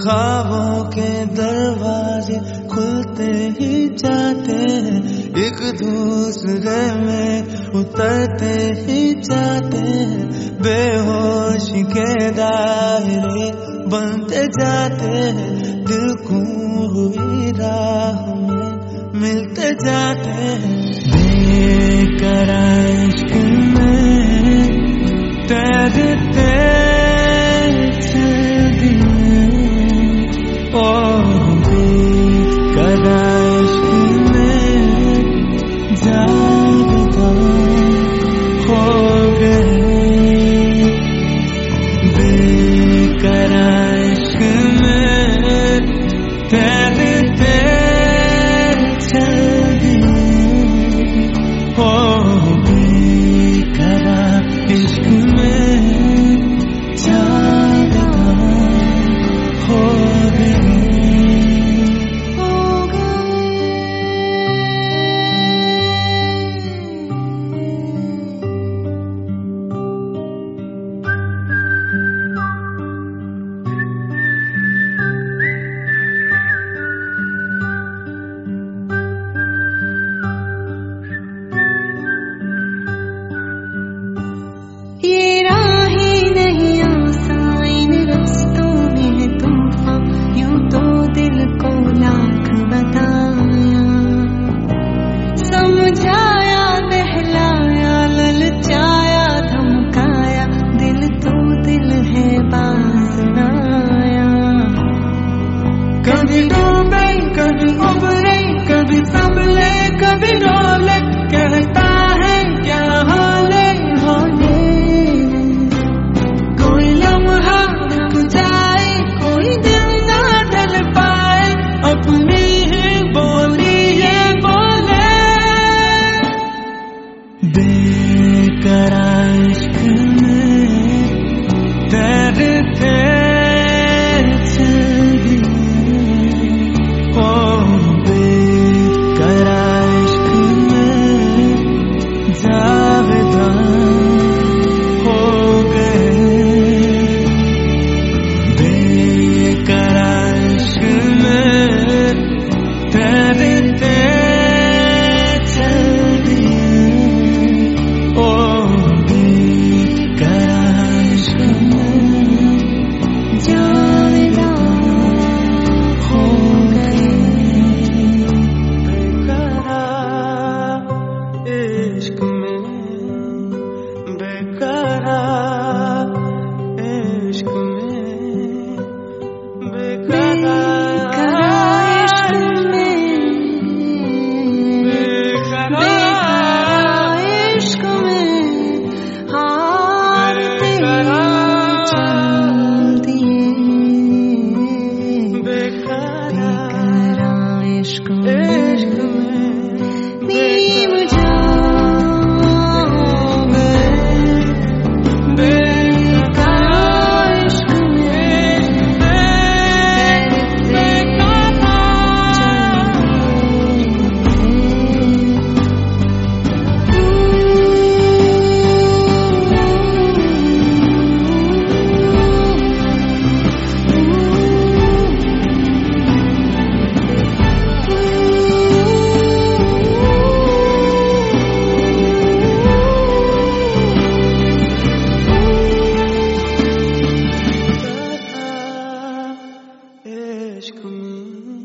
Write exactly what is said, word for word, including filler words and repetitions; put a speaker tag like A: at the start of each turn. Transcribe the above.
A: ख्वाबों के दरवाजे खुलते ही जाते हैं, एक दूसरे में उतरते ही जाते हैं, बेहोश के दायरे बनते जाते हैं, दिल गुम हुई राह में मिलते जाते हैं। बेकरार इश्क में तैरते चल दिए, ओ बेकरार इश्क में जागता हो गए, बेकरार इश्क में तैरते चल दिए, ओ बेकरार इश्क में जागता हो गए।
B: ये राहें नहीं आसान इन रास्तों में है तूफान, यूं तो दिल को लाख बताया, समझाया बहलाया ललचाया धमकाया, दिल तो दिल है बाज न आया।
A: कभी डूबे कभी उबरे, कभी संभले कभी डोले, कहता है क्या हाले
B: होने
A: कोई लम्हा रुक जाए, कोई दिल ना डल पाए, अपनी ही बोली ये बोले। बेकरार इश्क में तैरते चल दिए, ओ बेकरार इश्क में जावेदा हो गए, बेकरार इश्क में तैरते चल दिए, ओ बेकरार इश्क में
B: जावेदा
A: हो गए, बेकरार इश्क में, बेकरार इश्क में, बेकरार
B: इश्क में, बेकरार इश्क में हारते चल दिए, बेकरार इश्क में नीम जाओ गए, बेकरार इश्क में
A: इश्क में।